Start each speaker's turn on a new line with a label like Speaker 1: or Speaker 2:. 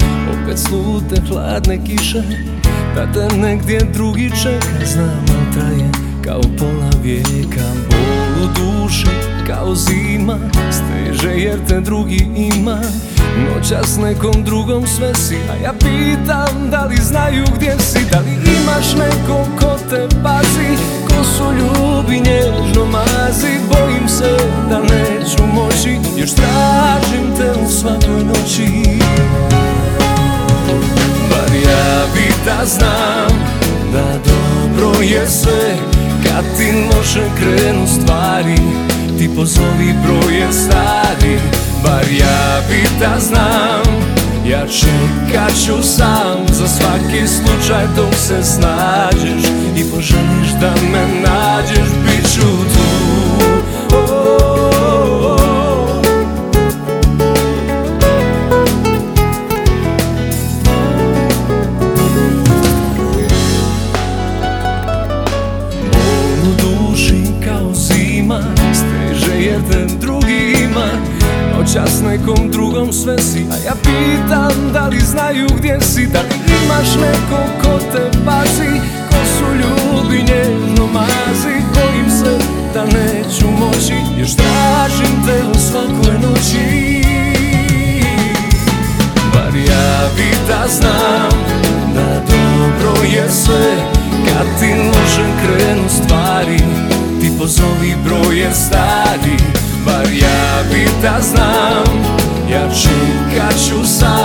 Speaker 1: opet slute hladne kiše, da te negdje drugi čeka. Znam, al traje kao pola vijeka. Bol u duši kao zima, steže jer te drugi ima. Noćas nekom drugom sve si, a ja pitam da li znaju gdje si. Da li imaš nekog ko te pazi, ko su ljubi nježno mazi. Bojim se da neću moći, još tražim te u svakoj noći. Bar ja bi da znam da dobro je sve, kad ti loše krenu stvari, ti pozovi broje stari. Bar ja bi da znam, ja čekat ću sam za svaki slučaj dok se snađeš i poželiš da me nađeš, bit ću tu. Bol u duši kao zima, steže jer te drugi ima. Noćas nekom drugom sve si, a ja pitam da li znaju gdje si. Da li imaš nekog ko te pazi, ko su ljubi nježno mazi. Bojim se da neću moći, još tražim te u svakoj noći. Bar ja bi da znam da dobro je sve, kad ti loše krenu stvari, ti pozovi broje stari. Bar ja bi da znam, ja čekat ću sam